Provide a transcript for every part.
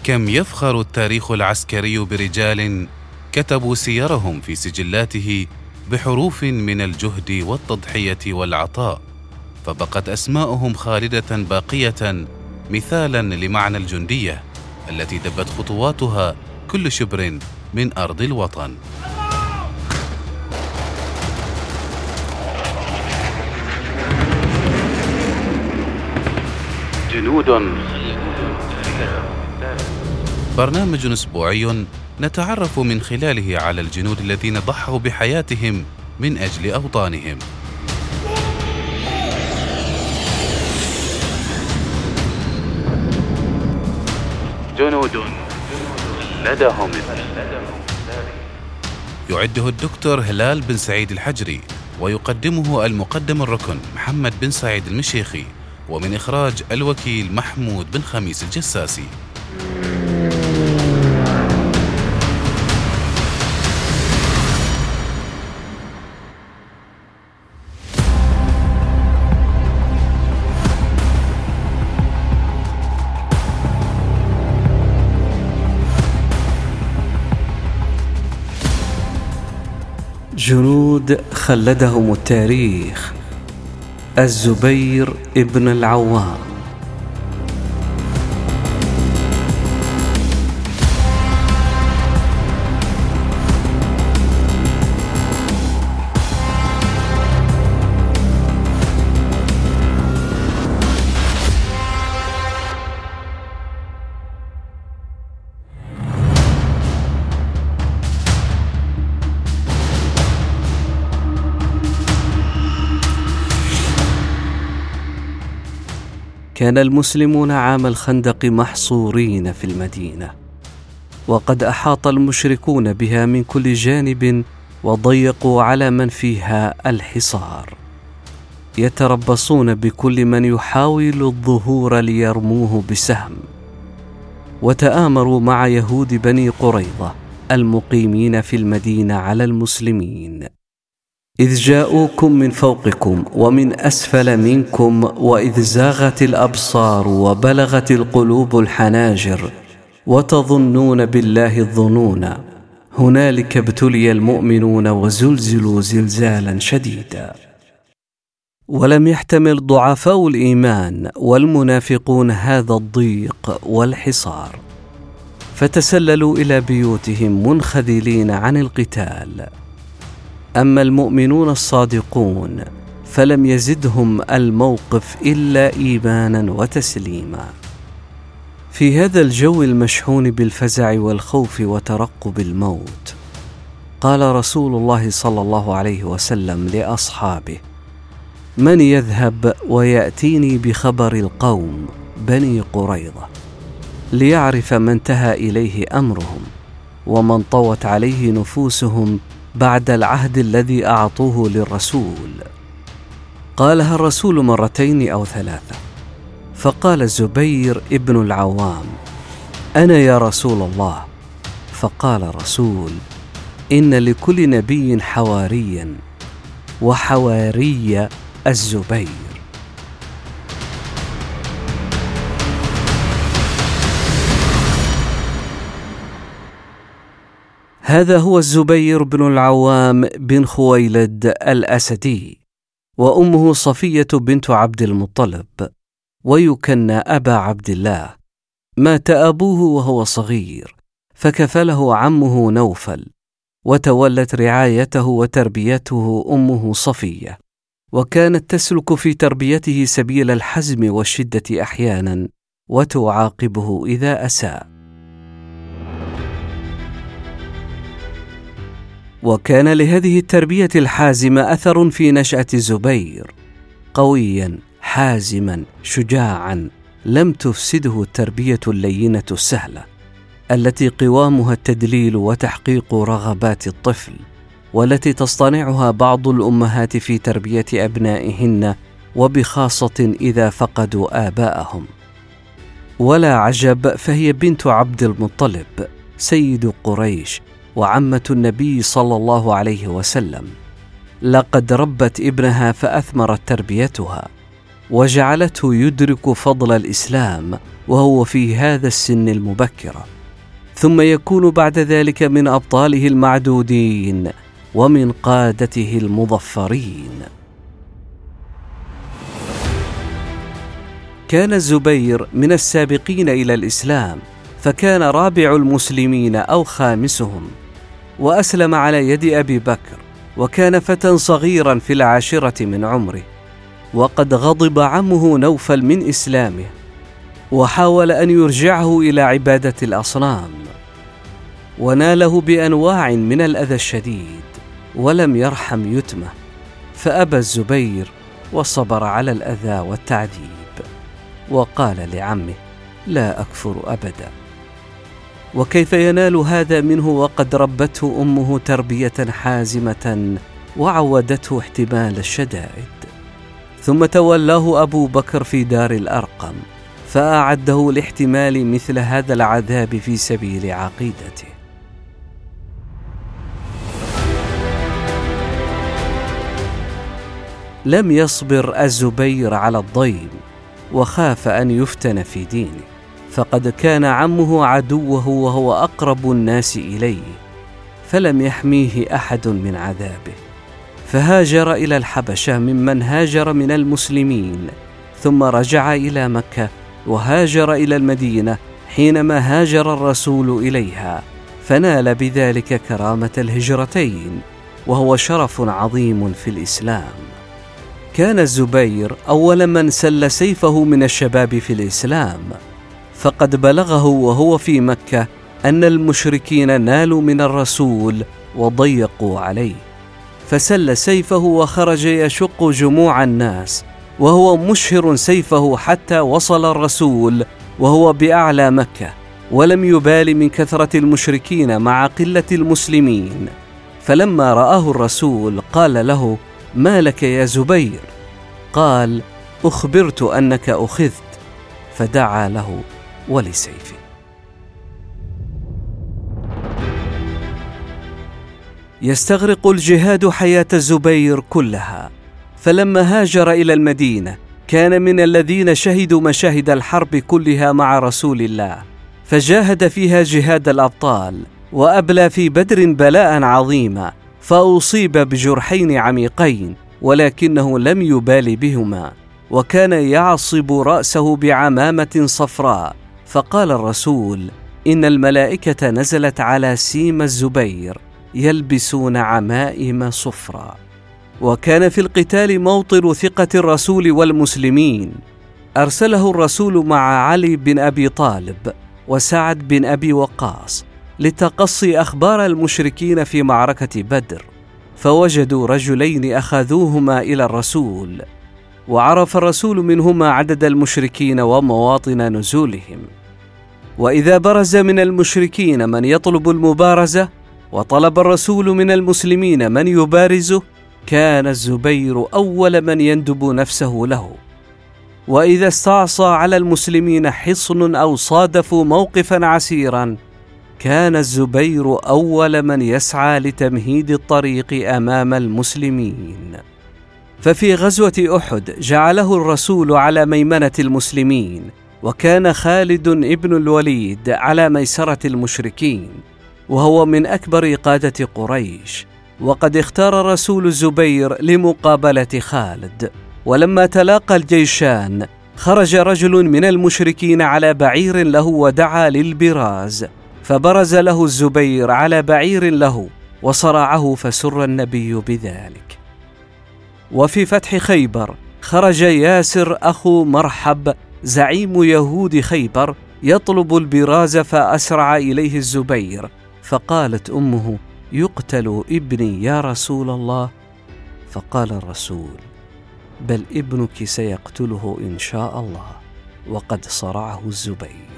كم يفخر التاريخ العسكري برجال كتبوا سيرهم في سجلاته بحروف من الجهد والتضحية والعطاء، فبقت أسماؤهم خالدة باقية مثالا لمعنى الجندية التي دبت خطواتها كل شبر من أرض الوطن. جنود. برنامج أسبوعي نتعرف من خلاله على الجنود الذين ضحوا بحياتهم من أجل أوطانهم. جنود لدهم. يعده الدكتور هلال بن سعيد الحجري، ويقدمه المقدم الركن محمد بن سعيد المشيخي، ومن إخراج الوكيل محمود بن خميس الجساسي. جنود خلدهم التاريخ. الزبير ابن العوام. كان المسلمون عام الخندق محصورين في المدينة، وقد أحاط المشركون بها من كل جانب وضيقوا على من فيها الحصار، يتربصون بكل من يحاول الظهور ليرموه بسهم. وتآمروا مع يهود بني قريظة المقيمين في المدينة على المسلمين، إذ جاءوكم من فوقكم ومن أسفل منكم، وإذ زاغت الأبصار وبلغت القلوب الحناجر، وتظنون بالله الظنون، هنالك ابتلي المؤمنون وزلزلوا زلزالا شديدا. ولم يحتمل ضعفاء الإيمان والمنافقون هذا الضيق والحصار، فتسللوا إلى بيوتهم منخذلين عن القتال. أما المؤمنون الصادقون فلم يزدهم الموقف إلا إيمانا وتسليما. في هذا الجو المشحون بالفزع والخوف وترقب الموت، قال رسول الله صلى الله عليه وسلم لأصحابه: من يذهب ويأتيني بخبر القوم بني قريظة، ليعرف ما انتهى إليه أمرهم ومن طوت عليه نفوسهم بعد العهد الذي أعطوه للرسول. قالها الرسول مرتين أو ثلاثة، فقال الزبير ابن العوام: أنا يا رسول الله. فقال الرسول: إن لكل نبي حواريا، وحواري الزبير. هذا هو الزبير بن العوام بن خويلد الأسدي، وأمه صفية بنت عبد المطلب، ويكنى أبا عبد الله. مات أبوه وهو صغير، فكفله عمه نوفل، وتولت رعايته وتربيته أمه صفية، وكانت تسلك في تربيته سبيل الحزم والشدة أحيانا، وتعاقبه إذا أساء. وكان لهذه التربية الحازمة أثر في نشأة الزبير، قويا حازما شجاعا، لم تفسده التربية اللينة السهلة التي قوامها التدليل وتحقيق رغبات الطفل، والتي تصطنعها بعض الأمهات في تربية أبنائهن، وبخاصة إذا فقدوا آباءهم. ولا عجب، فهي بنت عبد المطلب سيد قريش وعمة النبي صلى الله عليه وسلم. لقد ربت ابنها فأثمرت تربيتها، وجعلته يدرك فضل الإسلام وهو في هذا السن المبكرة، ثم يكون بعد ذلك من أبطاله المعدودين ومن قادته المظفرين. كان الزبير من السابقين إلى الإسلام، فكان رابع المسلمين أو خامسهم، وأسلم على يد أبي بكر، وكان فتى صغيرا في 10 من عمره، وقد غضب عمه نوفل من إسلامه وحاول أن يرجعه إلى عبادة الأصنام، وناله بأنواع من الأذى الشديد ولم يرحم يتمه، فأبى الزبير وصبر على الأذى والتعذيب، وقال لعمه: لا أكفر أبدا. وكيف ينال هذا منه وقد ربته أمه تربية حازمة وعودته احتمال الشدائد؟ ثم تولاه أبو بكر في دار الأرقم، فأعده لاحتمال مثل هذا العذاب في سبيل عقيدته. لم يصبر الزبير على الضيم، وخاف أن يفتن في دينه، فقد كان عمه عدوه وهو أقرب الناس إليه، فلم يحميه أحد من عذابه، فهاجر إلى الحبشة ممن هاجر من المسلمين، ثم رجع إلى مكة وهاجر إلى المدينة حينما هاجر الرسول إليها، فنال بذلك كرامة الهجرتين، وهو شرف عظيم في الإسلام. كان الزبير أول من سل سيفه من الشباب في الإسلام، فقد بلغه وهو في مكة أن المشركين نالوا من الرسول وضيقوا عليه، فسل سيفه وخرج يشق جموع الناس وهو مشهر سيفه حتى وصل الرسول وهو بأعلى مكة، ولم يبال من كثرة المشركين مع قلة المسلمين. فلما رآه الرسول قال له: ما لك يا زبير؟ قال: أخبرت أنك أخذت، فدعا له ولسيفه. يستغرق الجهاد حياة الزبير كلها، فلما هاجر إلى المدينة كان من الذين شهدوا مشاهد الحرب كلها مع رسول الله، فجاهد فيها جهاد الأبطال، وأبلى في بدر بلاء عظيما، فأصيب بجرحين عميقين، ولكنه لم يبال بهما، وكان يعصب رأسه بعمامة صفراء، فقال الرسول: إن الملائكة نزلت على سيم الزبير يلبسون عمائم صفرا. وكان في القتال موطن ثقة الرسول والمسلمين، أرسله الرسول مع علي بن أبي طالب وسعد بن أبي وقاص لتقصي أخبار المشركين في معركة بدر، فوجدوا رجلين أخذوهما إلى الرسول، وعرف الرسول منهما عدد المشركين ومواطن نزولهم. وإذا برز من المشركين من يطلب المبارزة وطلب الرسول من المسلمين من يبارزه، كان الزبير أول من يندب نفسه له. وإذا استعصى على المسلمين حصن أو صادفوا موقفا عسيرا، كان الزبير أول من يسعى لتمهيد الطريق أمام المسلمين. ففي غزوة أحد جعله الرسول على ميمنة المسلمين، وكان خالد ابن الوليد على ميسرة المشركين، وهو من أكبر قادة قريش، وقد اختار الرسول الزبير لمقابلة خالد. ولما تلاقى الجيشان خرج رجل من المشركين على بعير له ودعا للبراز، فبرز له الزبير على بعير له وصرعه، فسر النبي بذلك. وفي فتح خيبر خرج ياسر أخو مرحب زعيم يهود خيبر يطلب البراز، فأسرع إليه الزبير، فقالت أمه: يقتل ابني يا رسول الله؟ فقال الرسول: بل ابنك سيقتله إن شاء الله، وقد صرعه الزبير.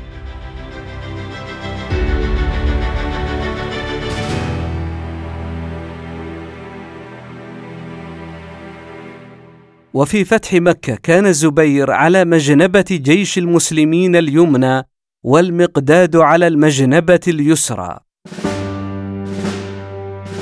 وفي فتح مكة كان الزبير على مجنبة جيش المسلمين اليمنى، والمقداد على المجنبة اليسرى.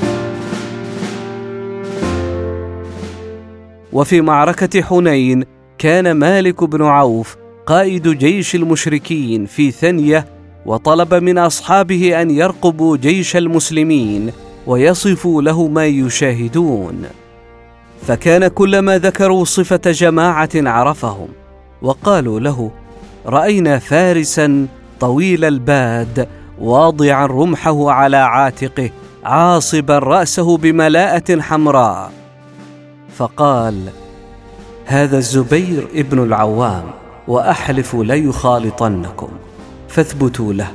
وفي معركة حنين كان مالك بن عوف قائد جيش المشركين في ثنية، وطلب من أصحابه أن يرقبوا جيش المسلمين ويصفوا له ما يشاهدون، فكان كلما ذكروا صفة جماعة عرفهم، وقالوا له: رأينا فارسا طويل الباد واضعا رمحه على عاتقه عاصبا رأسه بملاءة حمراء. فقال: هذا الزبير ابن العوام، وأحلف ليخالطنكم، فاثبتوا له.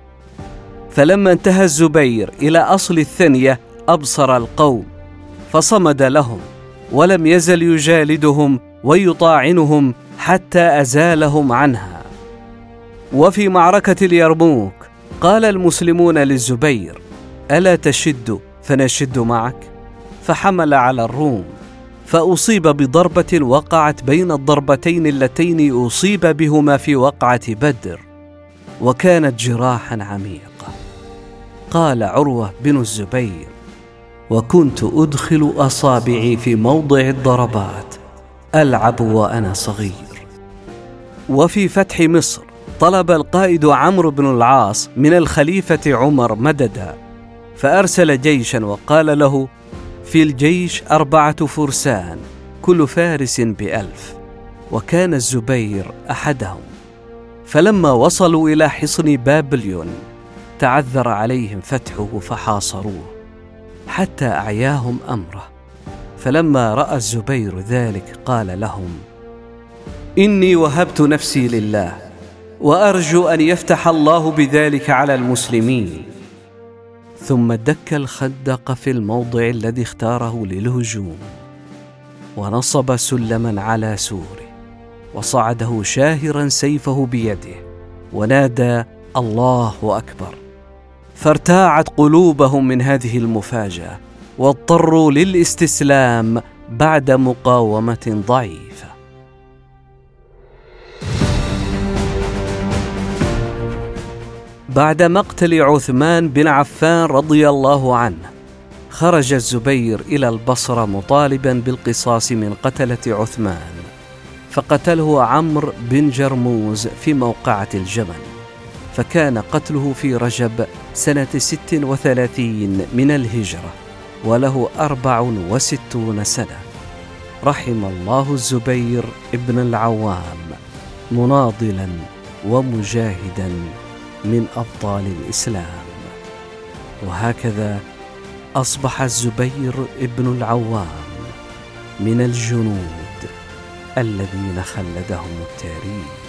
فلما انتهى الزبير إلى أصل الثنية أبصر القوم، فصمد لهم، ولم يزل يجالدهم ويطاعنهم حتى أزالهم عنها. وفي معركة اليرموك قال المسلمون للزبير: ألا تشد فنشد معك؟ فحمل على الروم، فأصيب بضربة وقعت بين الضربتين اللتين أصيب بهما في وقعة بدر، وكانت جراحا عميقة. قال عروة بن الزبير: وكنت أدخل أصابعي في موضع الضربات ألعب وأنا صغير. وفي فتح مصر طلب القائد عمرو بن العاص من الخليفة عمر مددا، فأرسل جيشا وقال له: في الجيش 4 فرسان، كل فارس ب1,000، وكان الزبير أحدهم. فلما وصلوا إلى حصن بابليون تعذر عليهم فتحه فحاصروه حتى أعياهم أمره. فلما رأى الزبير ذلك قال لهم: إني وهبت نفسي لله، وأرجو أن يفتح الله بذلك على المسلمين. ثم دك الخندق في الموضع الذي اختاره للهجوم، ونصب سلما على سوره، وصعده شاهرا سيفه بيده، ونادى: الله أكبر. فارتاعت قلوبهم من هذه المفاجأة، واضطروا للاستسلام بعد مقاومة ضعيفة. بعد مقتل عثمان بن عفان رضي الله عنه، خرج الزبير إلى البصرة مطالبا بالقصاص من قتلة عثمان، فقتله عمرو بن جرموز في موقعة الجمل، فكان قتله في رجب سنة 36 من الهجرة، وله 64 سنة. رحم الله الزبير ابن العوام، مناضلا ومجاهدا من أبطال الإسلام. وهكذا أصبح الزبير ابن العوام من الجنود الذين خلدهم التاريخ.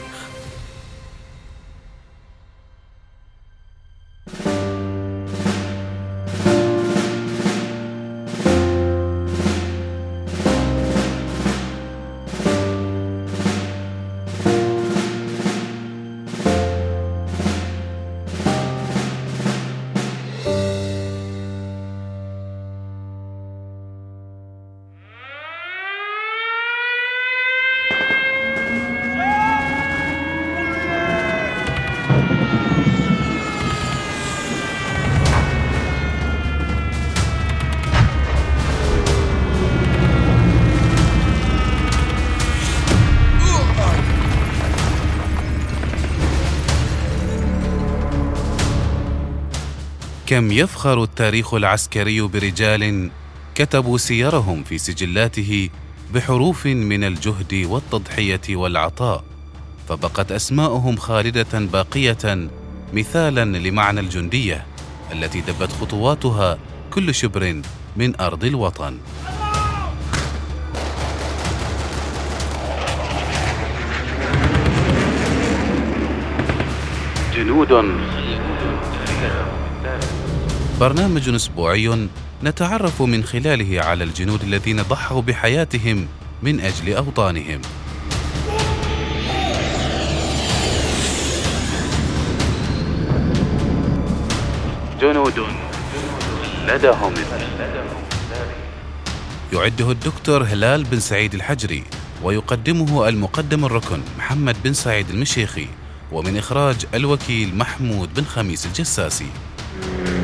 كم يفخر التاريخ العسكري برجال كتبوا سيرهم في سجلاته بحروف من الجهد والتضحية والعطاء، فبقت أسماؤهم خالدة باقية مثالا لمعنى الجندية التي دبت خطواتها كل شبر من أرض الوطن. جنود، برنامج أسبوعي نتعرف من خلاله على الجنود الذين ضحوا بحياتهم من أجل أوطانهم. جنود لدهم يعده الدكتور هلال بن سعيد الحجري، ويقدمه المقدم الركن محمد بن سعيد المشيخي، ومن إخراج الوكيل محمود بن خميس الجساسي.